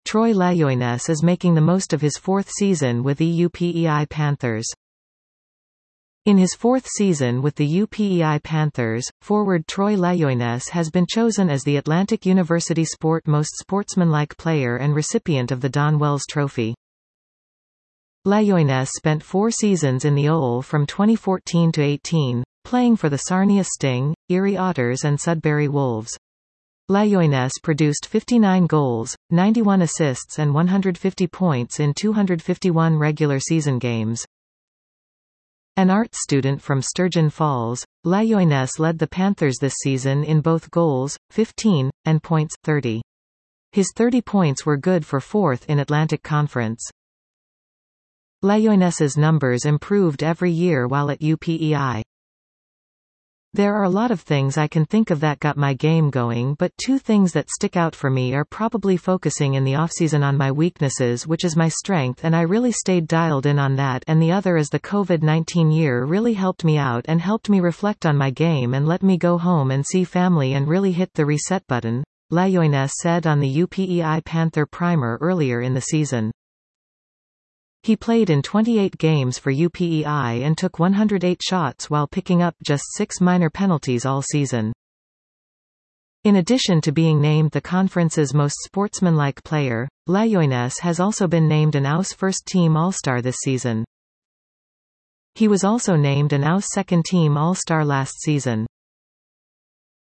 Troy Lajoines is making the most of his fourth season with the UPEI Panthers. In his fourth season with the UPEI Panthers, forward Troy Lajoines has been chosen as the Atlantic University Sport Most Sportsmanlike Player and recipient of the Don Wells Trophy. Lajoines spent 4 seasons in the OL from 2014 to 18, playing for the Sarnia Sting, Erie Otters and Sudbury Wolves. Lajoines produced 59 goals, 91 assists and 150 points in 251 regular season games. An art student from Sturgeon Falls, Lajoines led the Panthers this season in both goals, 15, and points, 30. His 30 points were good for 4th in Atlantic Conference. Lajoines's numbers improved every year while at UPEI. There are a lot of things I can think of that got my game going, but 2 things that stick out for me are probably focusing in the offseason on my weaknesses, which is my strength, and I really stayed dialed in on that, and the other is the COVID-19 year really helped me out and helped me reflect on my game and let me go home and see family and really hit the reset button, Lajoines said on the UPEI Panther Primer earlier in the season. He played in 28 games for UPEI and took 108 shots while picking up just 6 minor penalties all season. In addition to being named the conference's most sportsmanlike player, Lajoines has also been named an AUS first-team All-Star this season. He was also named an AUS second-team All-Star last season.